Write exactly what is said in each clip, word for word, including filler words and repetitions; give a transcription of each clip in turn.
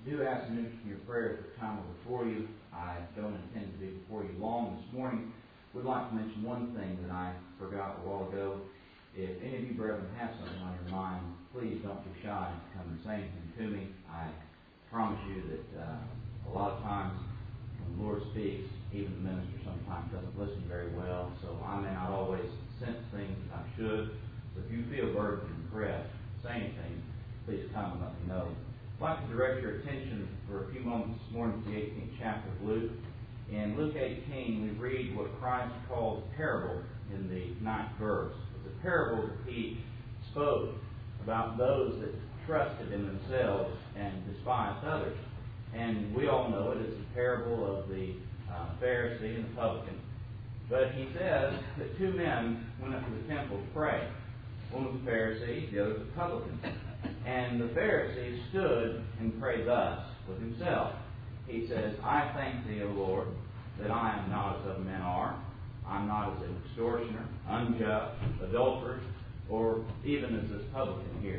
do ask me for your prayers for time before you. I don't intend to be before you long this morning. Would like to mention one thing that I forgot a while ago. If any of you brethren have something on your mind, please don't be shy to come and say anything to me. I promise you that uh, a lot of times when the Lord speaks, even the minister sometimes doesn't listen very well, so I may not always sense things that I should. So if you feel burdened and pressed, say anything, please come and let me know. I'd like to direct your attention for a few moments this morning to the eighteenth chapter of Luke. In Luke eighteen, we read what Christ called a parable in the ninth verse. It's a parable that he spoke about those that trusted in themselves and despised others. And we all know it. It's a parable of the uh, Pharisee and the publican. But he says that two men went up to the temple to pray. One was a Pharisee, the other was a publican. And the Pharisee stood and prayed thus with himself. He says, I thank thee, O Lord, that I am not as other men are. I'm not as an extortioner, unjust, adulterer, or even as this publican here.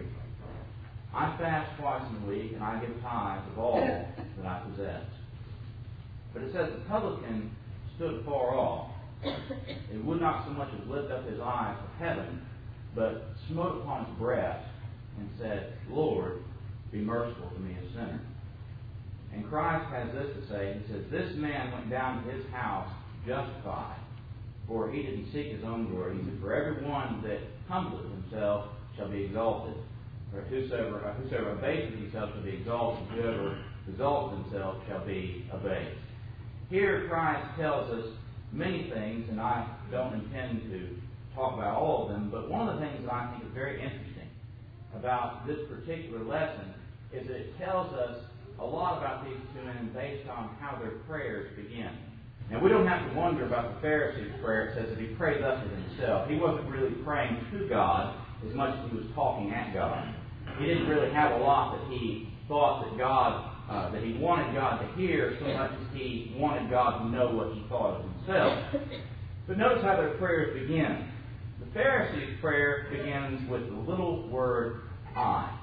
I fast twice in a week, and I give tithes of all that I possess. But it says the publican stood far off. He would not so much as lift up his eyes to heaven, but smote upon his breast and said, Lord, be merciful to me, a sinner. And Christ has this to say. He says, this man went down to his house justified, for he didn't seek his own glory. He said, for everyone that humbleth himself shall be exalted. For whosoever, uh, whosoever abaseth himself shall be exalted. Whoever exalts himself shall be abased. Here Christ tells us many things, and I don't intend to talk about all of them, but one of the things that I think is very interesting about this particular lesson is that it tells us a lot about these two men based on how their prayers begin. Now, we don't have to wonder about the Pharisee's prayer. It says that he prayed thus with himself. He wasn't really praying to God as much as he was talking at God. He didn't really have a lot that he thought that God, uh, that he wanted God to hear so much as he wanted God to know what he thought of himself. But notice how their prayers begin. The Pharisee's prayer begins with the little word, I.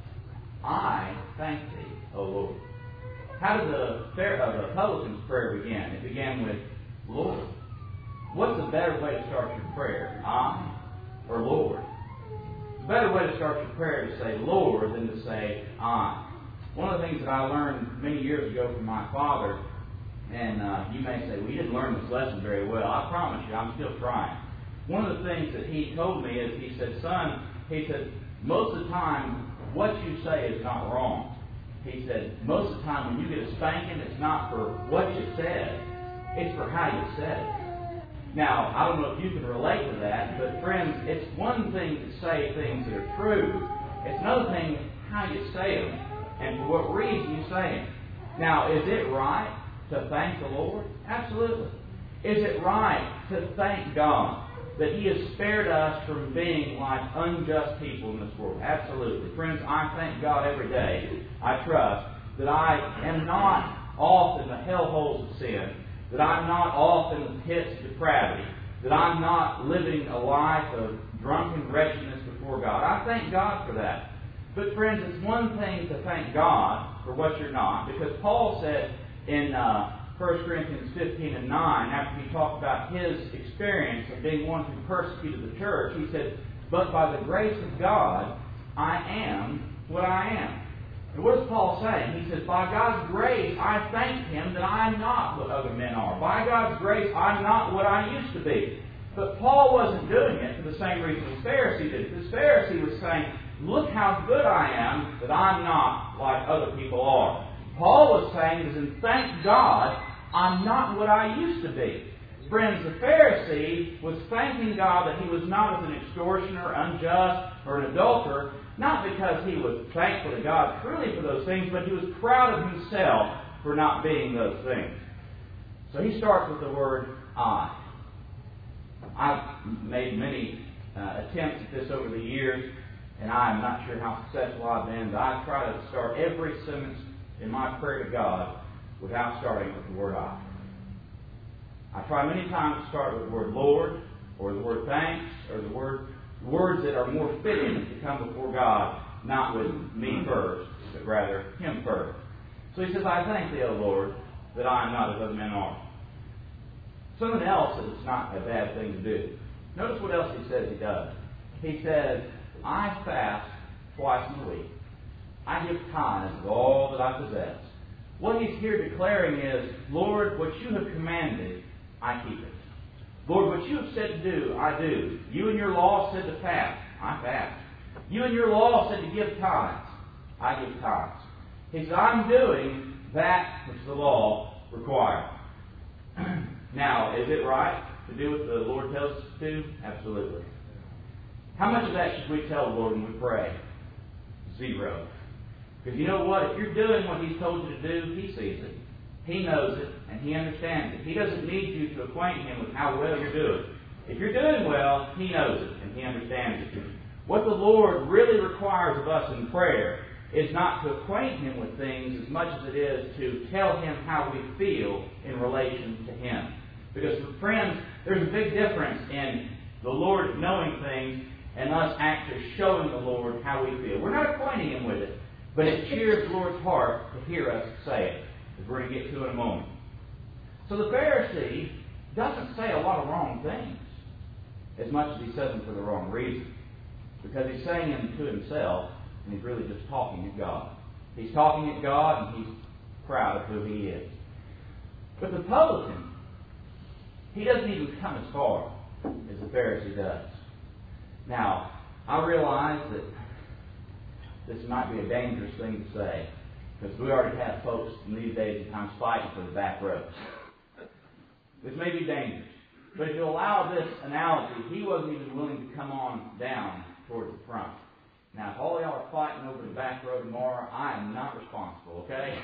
I thank thee, O Lord. How did the, uh, the publican's prayer begin? It began with, Lord. What's a better way to start your prayer? I or Lord? It's a better way to start your prayer to say Lord than to say I. One of the things that I learned many years ago from my father, and uh, you may say, well, you didn't learn this lesson very well. I promise you, I'm still trying. One of the things that he told me is, he said, son, he said, most of the time, what you say is not wrong. He said, most of the time when you get a spanking, it's not for what you said, it's for how you said it. Now, I don't know if you can relate to that, but friends, it's one thing to say things that are true. It's another thing how you say them and for what reason you say them. Now, is it right to thank the Lord? Absolutely. Is it right to thank God that He has spared us from being like unjust people in this world? Absolutely. Friends, I thank God every day, I trust, that I am not off in the hellholes of sin, that I'm not off in the pits of depravity, that I'm not living a life of drunken wretchedness before God. I thank God for that. But friends, it's one thing to thank God for what you're not, because Paul said in uh, First Corinthians fifteen and nine, after he talked about his experience of being one who persecuted the church, he said, but by the grace of God, I am what I am. And what is Paul saying? He says, by God's grace, I thank Him that I am not what other men are. By God's grace, I'm not what I used to be. But Paul wasn't doing it for the same reason this Pharisee did. This Pharisee was saying, look how good I am that I'm not like other people are. Paul was saying, is in thank God, I'm not what I used to be. Friends, the Pharisee was thanking God that he was not as an extortioner, unjust, or an adulterer, not because he was thankful to God truly for those things, but he was proud of himself for not being those things. So he starts with the word I. I've made many uh, attempts at this over the years, and I'm not sure how successful I've been, but I try to start every sentence in my prayer to God without starting with the word I. I try many times to start with the word Lord, or the word thanks, or the word words that are more fitting to come before God, not with me first, but rather Him first. So he says, I thank thee, O Lord, that I am not as other men are. Something else that it's not a bad thing to do. Notice what else he says he does. He says, I fast twice in a week. I give tithes of all that I possess. What he's here declaring is, Lord, what you have commanded, I keep it. Lord, what you have said to do, I do. You in your law said to fast, I fast. You in your law said to give tithes, I give tithes. He says, I'm doing that which the law requires. Now, is it right to do what the Lord tells us to do? Absolutely. How much of that should we tell the Lord when we pray? Zero. Because you know what? If you're doing what He's told you to do, He sees it. He knows it, and He understands it. He doesn't need you to acquaint Him with how well you're doing. If you're doing well, He knows it, and He understands it. What the Lord really requires of us in prayer is not to acquaint Him with things as much as it is to tell Him how we feel in relation to Him. Because, friends, there's a big difference in the Lord knowing things and us actually showing the Lord how we feel. We're not acquainting Him with it, but it cheers the Lord's heart to hear us say it, as we're going to get to in a moment. So the Pharisee doesn't say a lot of wrong things, as much as he says them for the wrong reason. Because he's saying them to himself, and he's really just talking at God. He's talking at God, and he's proud of who he is. But the publican, he doesn't even come as far as the Pharisee does. Now, I realize that this might be a dangerous thing to say, because we already have folks in these days at times fighting for the back rows. This may be dangerous. But if you allow this analogy, he wasn't even willing to come on down towards the front. Now, if all y'all are fighting over the back row tomorrow, I am not responsible, okay?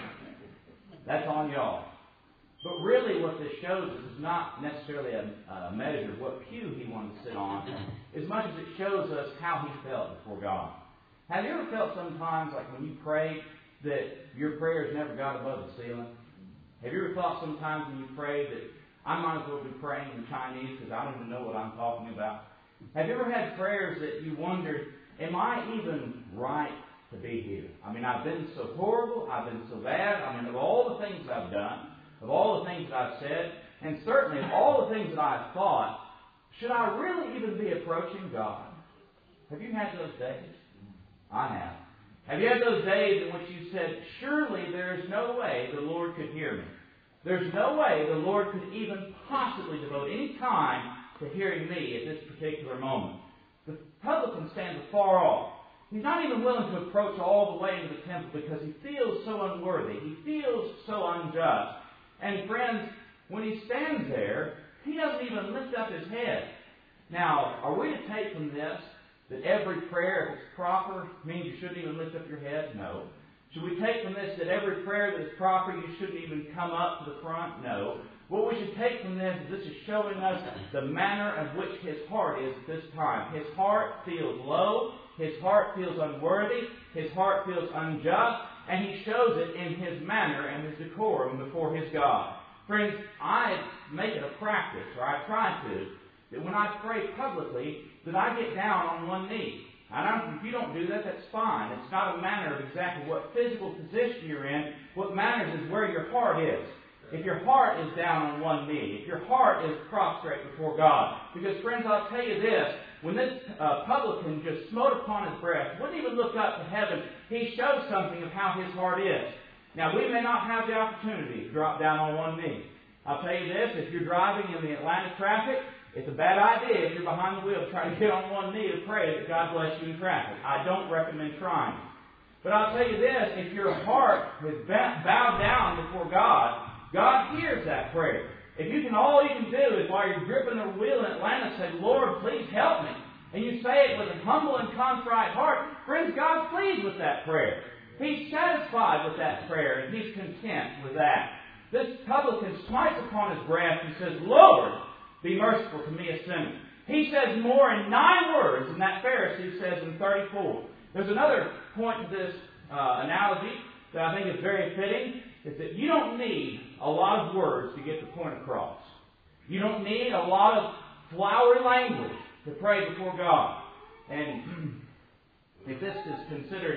That's on y'all. But really what this shows us is not necessarily a, a measure of what pew he wanted to sit on, as much as it shows us how he felt before God. Have you ever felt sometimes, like when you prayed, that your prayers never got above the ceiling? Have you ever thought sometimes when you prayed that I might as well be praying in Chinese because I don't even know what I'm talking about? Have you ever had prayers that you wondered, am I even right to be here? I mean, I've been so horrible, I've been so bad, I mean, of all the things I've done, of all the things that I've said, and certainly of all the things that I've thought, should I really even be approaching God? Have you had those days? I have. Have you had those days in which you said, surely there is no way the Lord could hear me? There's no way the Lord could even possibly devote any time to hearing me at this particular moment. The publican stands afar off. He's not even willing to approach all the way into the temple because he feels so unworthy. He feels so unjust. And friends, when he stands there, he doesn't even lift up his head. Now, are we to take from this that every prayer, if it's proper, means you shouldn't even lift up your head? No. Should we take from this that every prayer that is proper, you shouldn't even come up to the front? No. What we should take from this is this is showing us the manner of which his heart is at this time. His heart feels low. His heart feels unworthy. His heart feels unjust. And he shows it in his manner and his decorum before his God. Friends, I make it a practice, or I try to, that when I pray publicly, that I get down on one knee. I don't, if you don't do that, that's fine. It's not a matter of exactly what physical position you're in. What matters is where your heart is. If your heart is down on one knee, if your heart is prostrate before God. Because, friends, I'll tell you this. When this uh, publican just smote upon his breast, wouldn't even look up to heaven, he shows something of how his heart is. Now, we may not have the opportunity to drop down on one knee. I'll tell you this, if you're driving in the Atlanta traffic, it's a bad idea if you're behind the wheel trying to get on one knee to pray that God bless you in traffic. I don't recommend trying. But I'll tell you this, if your heart is bowed down before God, God hears that prayer. If you can, all you can do is while you're gripping the wheel in Atlanta, say, Lord, please help me. And you say it with a humble and contrite heart. Friends, God's pleased with that prayer. He's satisfied with that prayer, and He's content with that. This publican smites upon his breast and says, Lord, be merciful to me, a sinner. He says more in nine words than that Pharisee says in thirty-four. There's another point to this uh, analogy that I think is very fitting. Is that you don't need a lot of words to get the point across. You don't need a lot of flowery language to pray before God. And if this is considered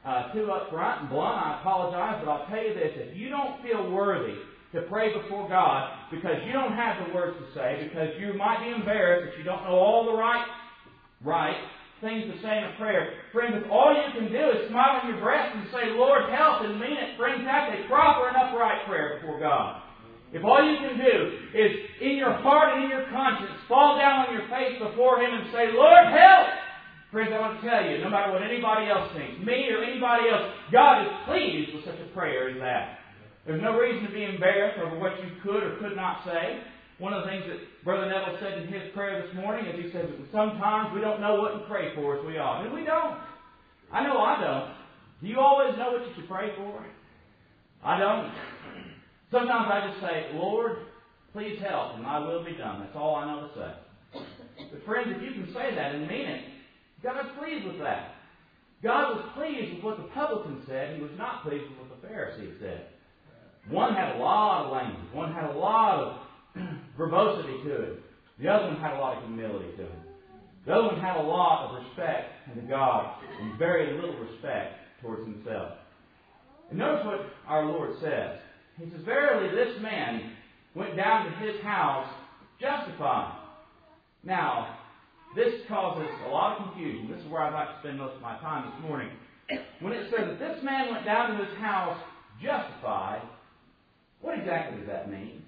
uh, too upfront and blunt, I apologize, but I'll tell you this. If you don't feel worthy to pray before God because you don't have the words to say, because you might be embarrassed that you don't know all the right, right things to say in a prayer, friends, if all you can do is smile on your breast and say, Lord, help, and mean it, friends, that's a proper and upright prayer before God. If all you can do is, in your heart and in your conscience, fall down on your face before Him and say, Lord, help! Friends, I want to tell you, no matter what anybody else thinks, me or anybody else, God is pleased with such a prayer as that. There's no reason to be embarrassed over what you could or could not say. One of the things that Brother Neville said in his prayer this morning is he says that sometimes we don't know what to pray for as we ought. And we don't. I know I don't. Do you always know what you should pray for? I don't. Sometimes I just say, Lord, please help, and thy will be done. That's all I know to say. But friends, if you can say that and mean it, God's pleased with that. God was pleased with what the publican said. He was not pleased with what the Pharisee said. One had a lot of language. One had a lot of verbosity to it. The other one had a lot of humility to him. The other one had a lot of respect unto God and very little respect towards himself. And notice what our Lord says. He says, verily this man went down to his house justified. Now, this causes a lot of confusion. This is where I'd like to spend most of my time this morning. When it says that this man went down to his house justified, what exactly does that mean?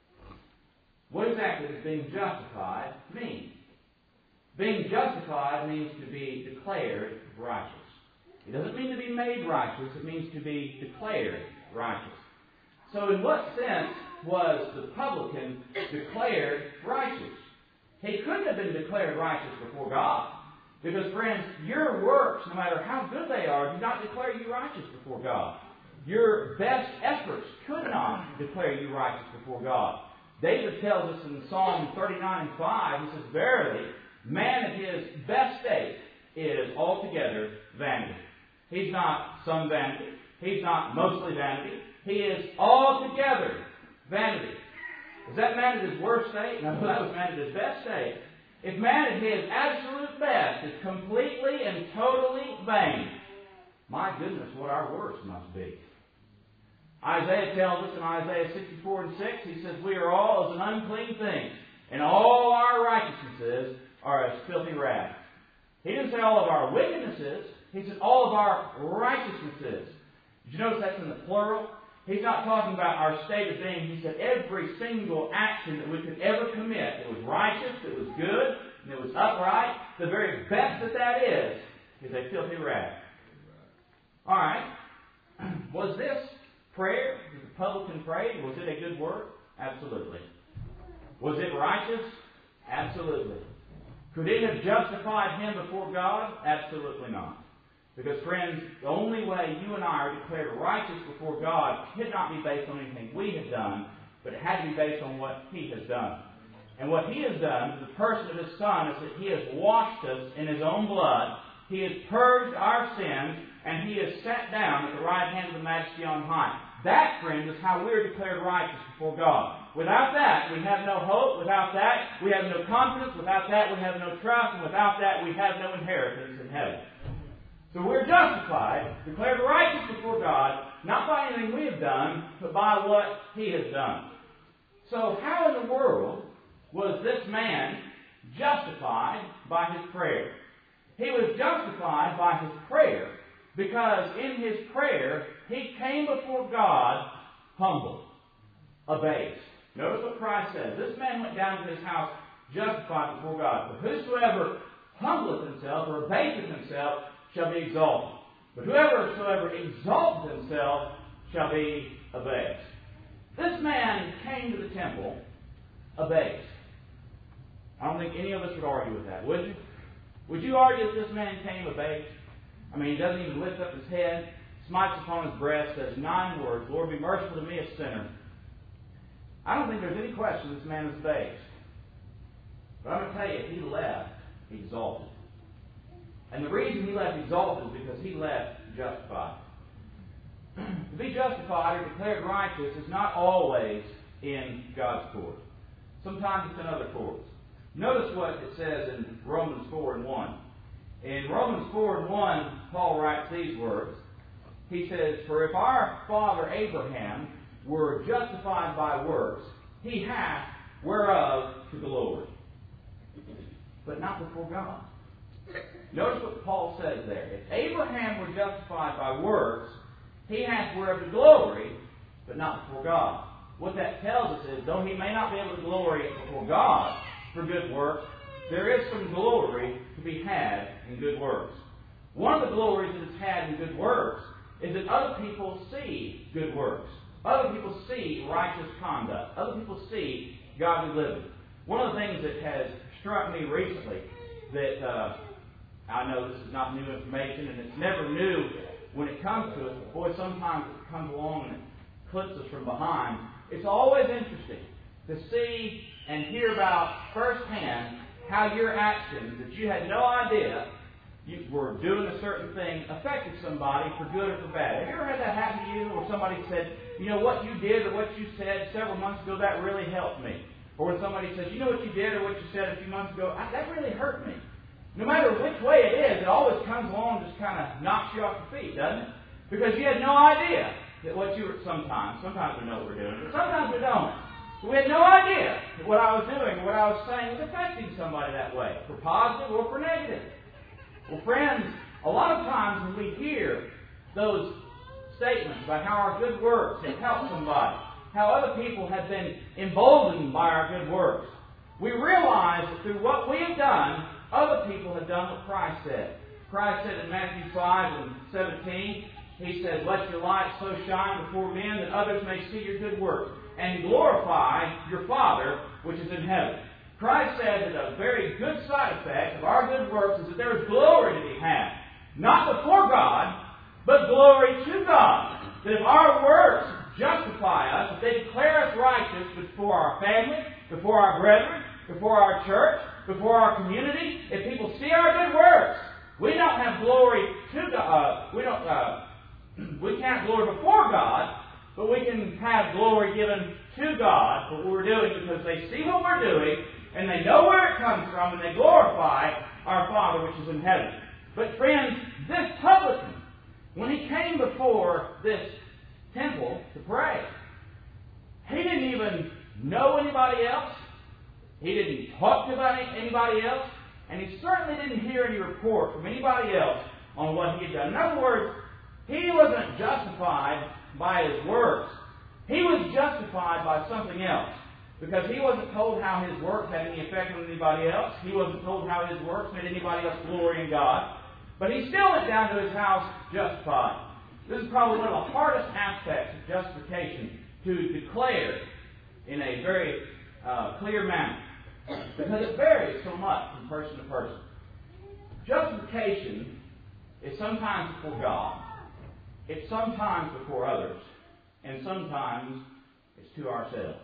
What exactly does being justified mean? Being justified means to be declared righteous. It doesn't mean to be made righteous. It means to be declared righteous. So in what sense was the publican declared righteous? He couldn't have been declared righteous before God. Because, friends, your works, no matter how good they are, do not declare you righteous before God. Your best efforts could not declare you righteous before God. David tells us in Psalm thirty-nine and five, he says, verily, man at his best state is altogether vanity. He's not some vanity. He's not mostly vanity. He is altogether vanity. Is that man at his worst state? No, that was man at his best state. If man at his absolute best is completely and totally vain, my goodness, what our worst must be. Isaiah tells us in Isaiah sixty-four and six, he says, we are all as an unclean thing, and all our righteousnesses are as filthy rags. He didn't say all of our wickednesses. He said all of our righteousnesses. Did you notice that's in the plural? He's not talking about our state of being. He said every single action that we could ever commit, it was righteous, it was good, and it was upright. The very best that that is, is a filthy rag. All right. Was this prayer that the publican prayed, was it a good work? Absolutely. Was it righteous? Absolutely. Could it have justified him before God? Absolutely not. Because, friends, the only way you and I are declared righteous before God could not be based on anything we have done, but it had to be based on what He has done. And what He has done to the person of His Son is that He has washed us in His own blood, He has purged our sins, and He has sat down at the right hand of the Majesty on high. That, friends, is how we are declared righteous before God. Without that, we have no hope. Without that, we have no confidence. Without that, we have no trust. And without that, we have no inheritance in heaven. So we're justified, declared righteous before God, not by anything we have done, but by what He has done. So how in the world was this man justified by his prayer? He was justified by his prayer because in his prayer he came before God humble, abased. Notice what Christ says. This man went down to his house justified before God. For whosoever humbleth himself or abaseth himself shall be exalted. But whoever soever exalteth himself shall be abased. This man came to the temple abased. I don't think any of us would argue with that, would you? Would you argue that this man came abased? I mean, he doesn't even lift up his head, smites upon his breast, says nine words, Lord, be merciful to me, a sinner. I don't think there's any question this man is abased. But I'm going to tell you, he left exalted. And the reason he left exalted is because he left justified. To be justified or declared righteous is not always in God's court. Sometimes it's in other courts. Notice what it says in Romans four and one. In Romans four and one, Paul writes these words. He says, "For if our father Abraham were justified by works, he hath whereof to glory, but not before God." Notice what Paul says there. If Abraham were justified by works, he hath whereof to glory, but not before God. What that tells us is, though he may not be able to glory before God for good works, there is some glory to be had in good works. One of the glories that is had in good works is that other people see good works. Other people see righteous conduct. Other people see godly living. One of the things that has struck me recently that uh, I know this is not new information, and it's never new when it comes to us, but boy, sometimes it comes along and it clips us from behind. It's always interesting to see and hear about firsthand how your actions that you had no idea you were doing a certain thing affected somebody for good or for bad. Have you ever had that happen to you, or somebody said, you know, what you did or what you said several months ago, that really helped me? Or when somebody says, you know what you did or what you said a few months ago, that really hurt me. No matter which way it is, it always comes along and just kind of knocks you off your feet, doesn't it? Because you had no idea that what you were, sometimes, sometimes we know what we're doing, but sometimes we don't. But we had no idea that what I was doing, what I was saying was affecting somebody that way, for positive or for negative. Well, friends, a lot of times when we hear those statements about how our good works have helped somebody, how other people have been emboldened by our good works, we realize that through what we have done, other people have done what Christ said. Christ said in Matthew five and seventeen, He said, "Let your light so shine before men that others may see your good works and glorify your Father which is in heaven." Christ said that a very good side effect of our good works is that there is glory to be had. Not before God, but glory to God. That if our works justify us, if they declare us righteous before our family, before our brethren, before our church, before our community, if people see our good works, we don't have glory to God. Uh, we don't. Uh, we can't glory before God, but we can have glory given to God for what we're doing, because they see what we're doing and they know where it comes from, and they glorify our Father which is in heaven. But friends, this publican, when he came before this temple to pray, he didn't even know anybody else. He didn't talk to anybody else. And he certainly didn't hear any report from anybody else on what he had done. In other words, he wasn't justified by his works. He was justified by something else. Because he wasn't told how his works had any effect on anybody else. He wasn't told how his works made anybody else glory in God. But he still went down to his house justified. This is probably one of the hardest aspects of justification to declare in a very uh, clear manner. Because it varies so much from person to person. Justification is sometimes before God. It's sometimes before others. And sometimes it's to ourselves.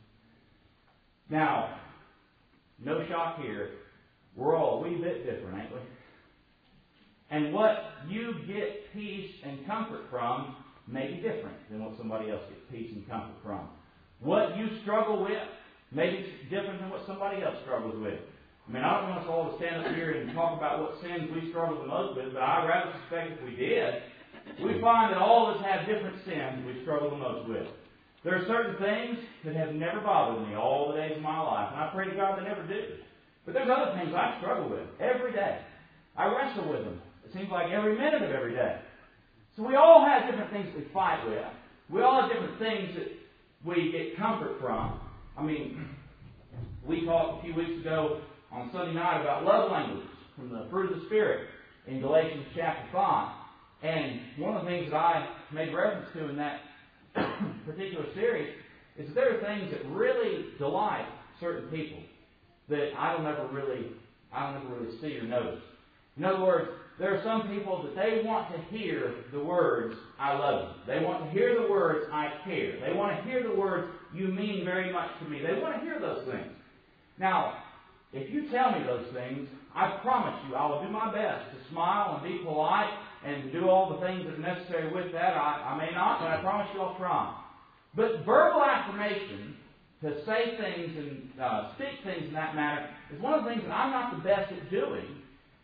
Now, no shock here. We're all a wee bit different, ain't we? And what you get peace and comfort from may be different than what somebody else gets peace and comfort from. What you struggle with may be different than what somebody else struggles with. I mean, I don't want us all to stand up here and talk about what sins we struggle the most with, but I rather suspect if we did, we find that all of us have different sins we struggle the most with. There are certain things that have never bothered me all the days of my life, and I pray to God they never do. But there's other things I struggle with every day. I wrestle with them. It seems like every minute of every day. So we all have different things we fight with. We all have different things that we get comfort from. I mean, we talked a few weeks ago on Sunday night about love languages from the fruit of the Spirit in Galatians chapter five. And one of the things that I made reference to in that particular series is that there are things that really delight certain people that I don't ever really, I don't ever really see or notice. In other words, there are some people that they want to hear the words, "I love you." They want to hear the words, "I care." They want to hear the words, "You mean very much to me." They want to hear those things. Now, if you tell me those things, I promise you I will do my best to smile and be polite and to do all the things that are necessary with that. I, I may not, but I promise you I'll try. But verbal affirmation, to say things and uh, speak things in that manner, is one of the things that I'm not the best at doing.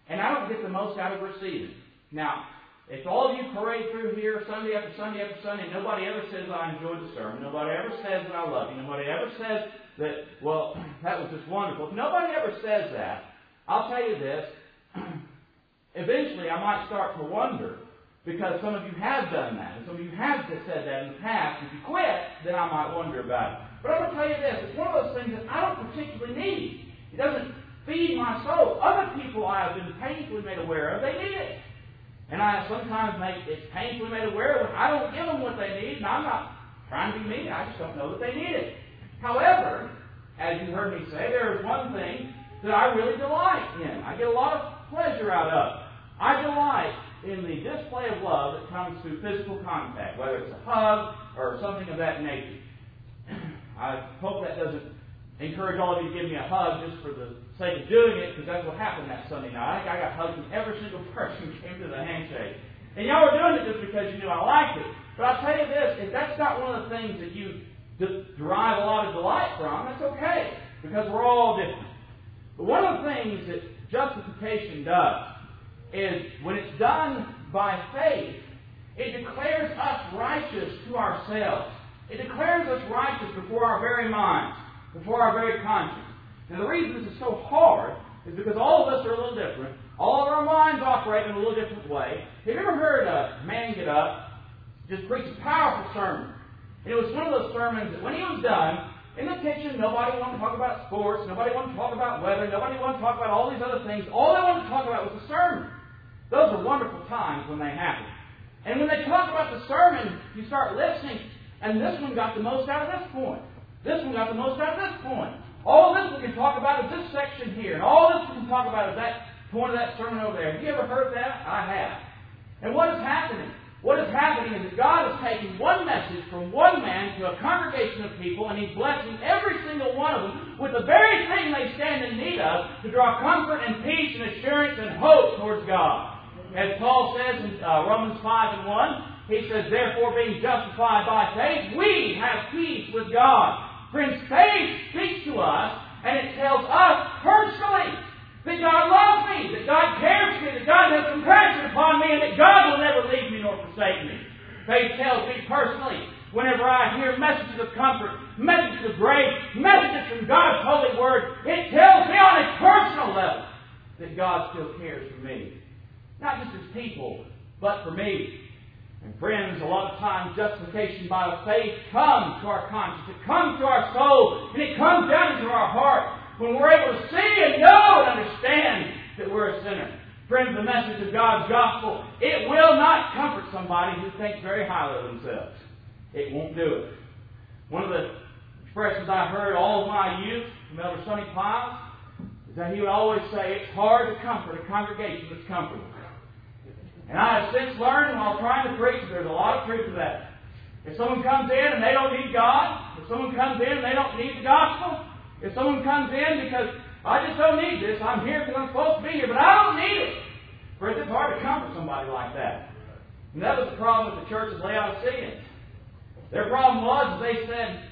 and I don't get the most out of receiving. Now, if all of you parade through here Sunday after Sunday after Sunday, and nobody ever says I enjoyed the sermon, nobody ever says that I love you, nobody ever says that, well, that was just wonderful. If nobody ever says that, I'll tell you this, eventually I might start to wonder, because some of you have done that, and some of you have said that in the past. If you quit, then I might wonder about it. But I'm going to tell you this, it's one of those things that I don't particularly need. It doesn't feed my soul. Other people I have been painfully made aware of, they need it. And I sometimes make it painfully made aware when I don't give them what they need, and I'm not trying to be mean, I just don't know that they need it. However, as you heard me say, there is one thing that I really delight in. I get a lot of pleasure out of. I delight in the display of love that comes through physical contact, whether it's a hug or something of that nature. I hope that doesn't encourage all of you to give me a hug just for the sake of doing it, because that's what happened that Sunday night. I think I got hugged from every single person who came to the handshake. And y'all were doing it just because you knew I liked it. But I'll tell you this, if that's not one of the things that you d- derive a lot of delight from, that's okay, because we're all different. But one of the things that justification does is, when it's done by faith, it declares us righteous to ourselves. It declares us righteous before our very minds, before our very conscience. Now, the reason this is so hard is because all of us are a little different. All of our minds operate in a little different way. Have you ever heard a man get up, just preach a powerful sermon? And it was one of those sermons that when he was done, in the kitchen, nobody wanted to talk about sports, nobody wanted to talk about weather, nobody wanted to talk about all these other things. All they wanted to talk about was the sermon. Those are wonderful times when they happen. And when they talk about the sermon, you start listening, and this one got the most out of this point. This one got the most out of this point. All this we can talk about is this section here, and all this we can talk about is that point of that sermon over there. Have you ever heard that? I have. And what is happening? What is happening is that God is taking one message from one man to a congregation of people, and He's blessing every single one of them with the very thing they stand in need of to draw comfort and peace and assurance and hope towards God. As Paul says in uh, Romans five and one, he says, therefore, being justified by faith, we have peace with God. Friends, faith speaks to us, and it tells us personally that God loves me, that God cares for me, that God has compassion upon me, and that God will never leave me nor forsake me. Faith tells me personally, whenever I hear messages of comfort, messages of grace, messages from God's holy word, it tells me on a personal level that God still cares for me. Not just as people, but for me. And friends, a lot of times justification by faith comes to our conscience. It comes to our soul. And it comes down into our heart when we're able to see and know and understand that we're a sinner. Friends, the message of God's gospel, it will not comfort somebody who thinks very highly of themselves. It won't do it. One of the expressions I heard all of my youth from Elder Sonny Piles is that he would always say, it's hard to comfort a congregation that's comfortable. And I have since learned while trying to preach that there's a lot of truth to that. If someone comes in and they don't need God, if someone comes in and they don't need the gospel, if someone comes in because I just don't need this, I'm here because I'm supposed to be here, but I don't need it. Friends, it's hard to comfort somebody like that. And that was the problem with the church of Laodicea. Their problem was they said,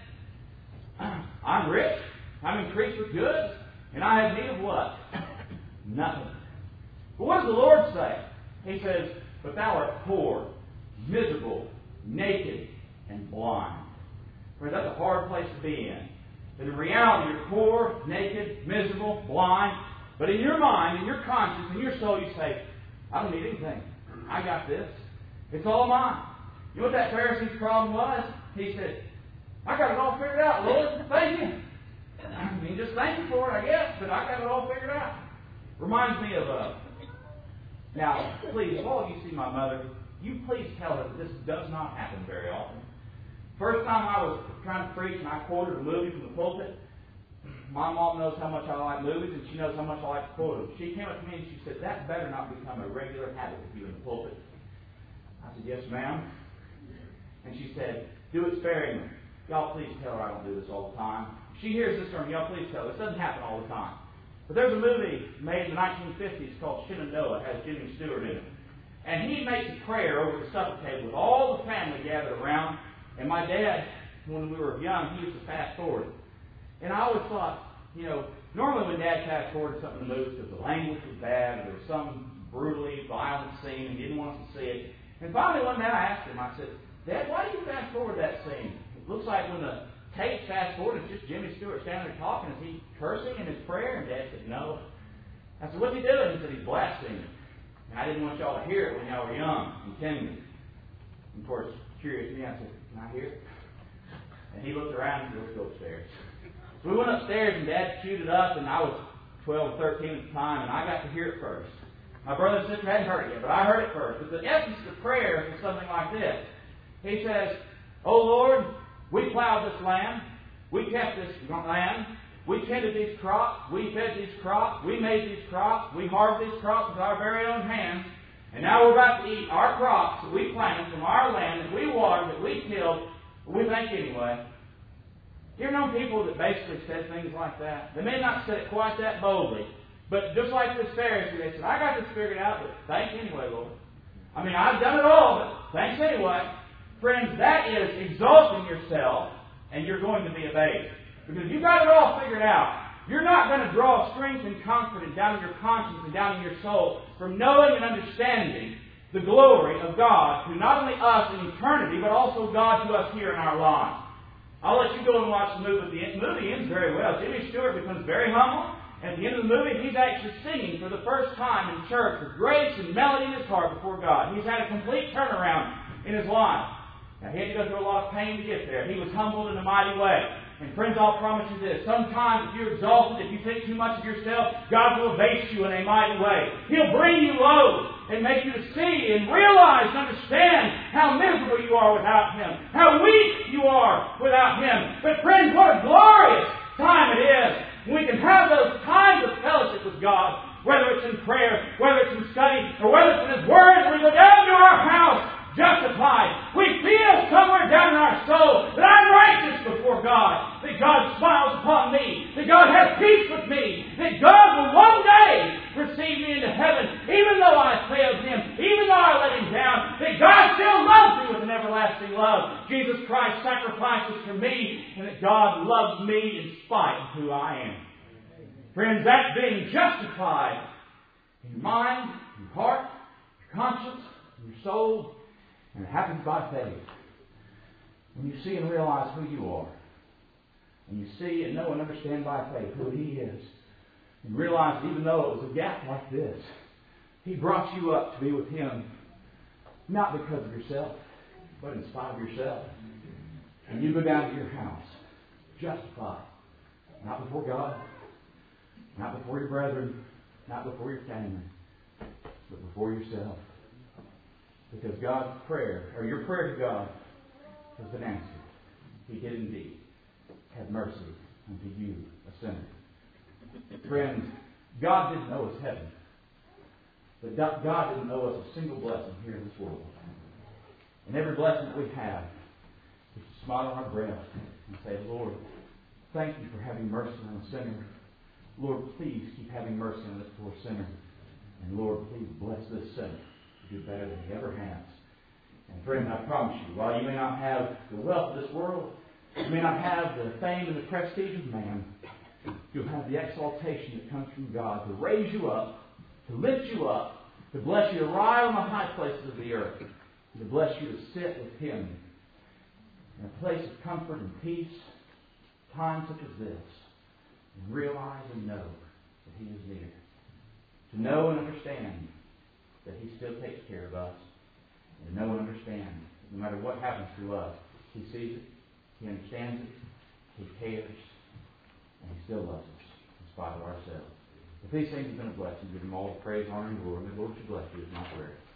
I'm rich, I'm increased with goods, and I have need of what? Nothing. But what does the Lord say? He says, but thou art poor, miserable, naked, and blind. Friends, that's a hard place to be in. But in reality, you're poor, naked, miserable, blind. But in your mind, in your conscience, in your soul, you say, I don't need anything. I got this. It's all mine. You know what that Pharisee's problem was? He said, I got it all figured out, Lord. Thank you. I mean, just thank you for it, I guess, but I got it all figured out. Reminds me of a... Now, please, if all of you see my mother, you please tell her that this does not happen very often. First time I was trying to preach and I quoted a movie from the pulpit, my mom knows how much I like movies and she knows how much I like to quote them. She came up to me and she said, that better not become a regular habit with you in the pulpit. I said, yes, ma'am. And she said, do it sparingly. Y'all please tell her I don't do this all the time. If she hears this sermon, y'all please tell her. This doesn't happen all the time. But there's a movie made in the nineteen fifties called Shenandoah. It has Jimmy Stewart in it. And he makes a prayer over the supper table with all the family gathered around. And my dad, when we were young, he used to fast forward. And I always thought, You know, normally when Dad fast forwarded something to move because the language was bad, or there was some brutally violent scene and he didn't want us to see it. And finally one day I asked him, I said, Dad, why do you fast forward that scene? It looks like when the tape fast forward, it's just Jimmy Stewart standing there talking. Is he cursing in his prayer? And Dad said, no. I said, what's he doing? He said, he's blaspheming. And I didn't want y'all to hear it when y'all were young and tender. And of course, curious me, I said, can I hear it? And he looked around and said, let's go upstairs. So we went upstairs and Dad queued it up, and I was twelve or thirteen at the time, and I got to hear it first. My brother and sister hadn't heard it yet, but I heard it first. But the essence of the prayer is something like this. He says, Oh Lord, we plowed this land. We kept this land. We tended these crops. We fed these crops. We made these crops. We harvested these crops with our very own hands. And now we're about to eat our crops that we planted from our land, that we watered, that we tilled. We think anyway. You ever known people that basically said things like that? They may not say it quite that boldly, but just like this Pharisee, they said, I got this figured out, but thanks anyway, Lord. I mean, I've done it all, but thanks anyway. Friends, that is exalting yourself, and you're going to be abased. Because if you've got it all figured out, you're not going to draw strength and comfort down in your conscience and down in your soul from knowing and understanding the glory of God to not only us in eternity, but also God to us here in our lives. I'll let you go and watch the movie. The movie ends very well. Jimmy Stewart becomes very humble. And at the end of the movie, he's actually singing for the first time in church with grace and melody in his heart before God. He's had a complete turnaround in his life. Now, he had to go through a lot of pain to get there. He was humbled in a mighty way. And friends, I'll promise you this. Sometimes if you're exalted, if you think too much of yourself, God will abase you in a mighty way. He'll bring you low and make you to see and realize and understand how miserable you are without Him. How weak you are without Him. But friends, what a glorious time it is when we can have those times of fellowship with God. Whether it's in prayer, whether it's in study, or whether it's in His Word, when we go down to our house justified. We feel somewhere down in our soul that I'm righteous before God. That God smiles upon me. That God has peace with me. That God will one day receive me into heaven. Even though I failed Him. Even though I let Him down. That God still loves me with an everlasting love. Jesus Christ sacrifices for me. And that God loves me in spite of who I am. Friends, that's being justified in your mind, your heart, your conscience, your soul. And it happens by faith. When you see and realize who you are. And you see and know and understand by faith who He is. And realize even though it was a gap like this, He brought you up to be with Him. Not because of yourself, but in spite of yourself. And you go down to your house, justified. Not before God, not before your brethren, not before your family, but before yourself. Because God's prayer, or your prayer to God, has been answered. He did indeed have mercy unto you, a sinner. Friends, God didn't owe us heaven. But God didn't owe us a single blessing here in this world. And every blessing that we have is to smile on our breast and say, Lord, thank you for having mercy on a sinner. Lord, please keep having mercy on this poor sinner. And Lord, please bless this sinner to do better than he ever has. And friend, I promise you, while you may not have the wealth of this world, you may not have the fame and the prestige of man, you'll have the exaltation that comes from God to raise you up, to lift you up, to bless you to ride on the high places of the earth, and to bless you to sit with Him in a place of comfort and peace, times such as this, and realize and know that He is near. To know and understand that He still takes care of us. And to know and understand that no matter what happens to us, He sees it, He understands it, He cares, and He still loves us in spite of ourselves. If these things have been a blessing, give Him all the praise, honor, and glory. May the Lord should bless you is my prayer.